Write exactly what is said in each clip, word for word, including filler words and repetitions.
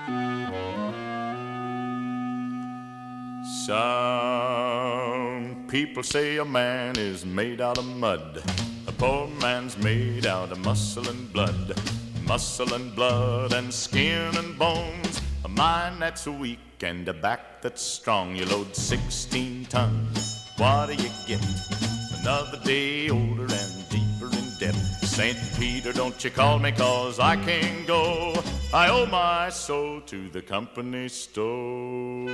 Some people say a man is made out of mud. A poor man's made out of muscle and blood. Muscle and blood and skin and bones. A mind that's weak and a back that's strong. You load sixteen tons. What do you get? Another day older and deeper in debt. Saint Peter, don't you call me, 'cause I can't go. I owe my soul to the company store.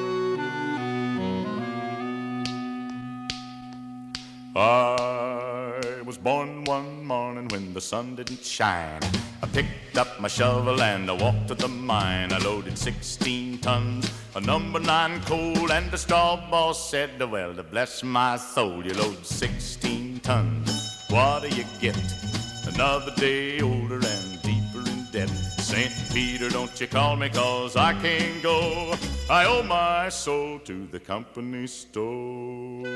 I was born one morning when the sun didn't shine. I picked up my shovel and I walked to the mine. I loaded sixteen tons of number nine coal, and the straw boss said, well, to bless my soul, you load sixteen tons. What do you get? Another day older and deeper in debt. Saint Peter, don't you call me, 'cause I can't go. I owe my soul to the company store.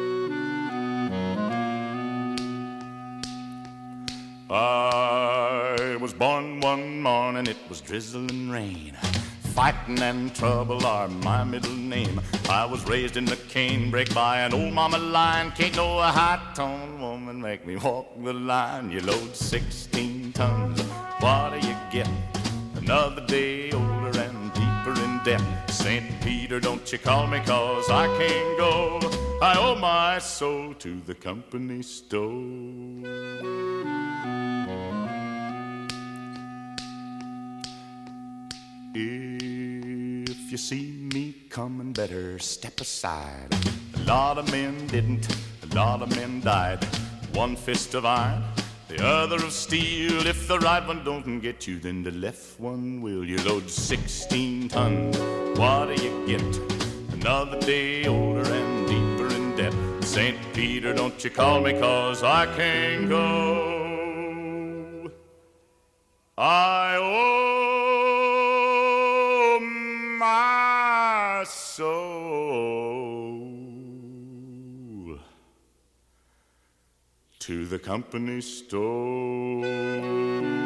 I was born one morning, it was drizzling rain. Fighting and trouble are my middle name. I was raised in the canebrake by an old mama lion. Can't no high-toned woman make me walk the line. You load sixteen tons, what do you get? Another day older and deeper in debt. Saint Peter, don't you call me, 'cause I can't go. I owe my soul to the company store. If you see me coming, better step aside. A lot of men didn't, a lot of men died. One fist of iron, the other of steel. If the right one don't get you, then the left one will. You load sixteen tons, what do you get? Another day older and deeper in debt. Saint Peter, don't you call me, 'cause I can't go. I owe my soul to the company store.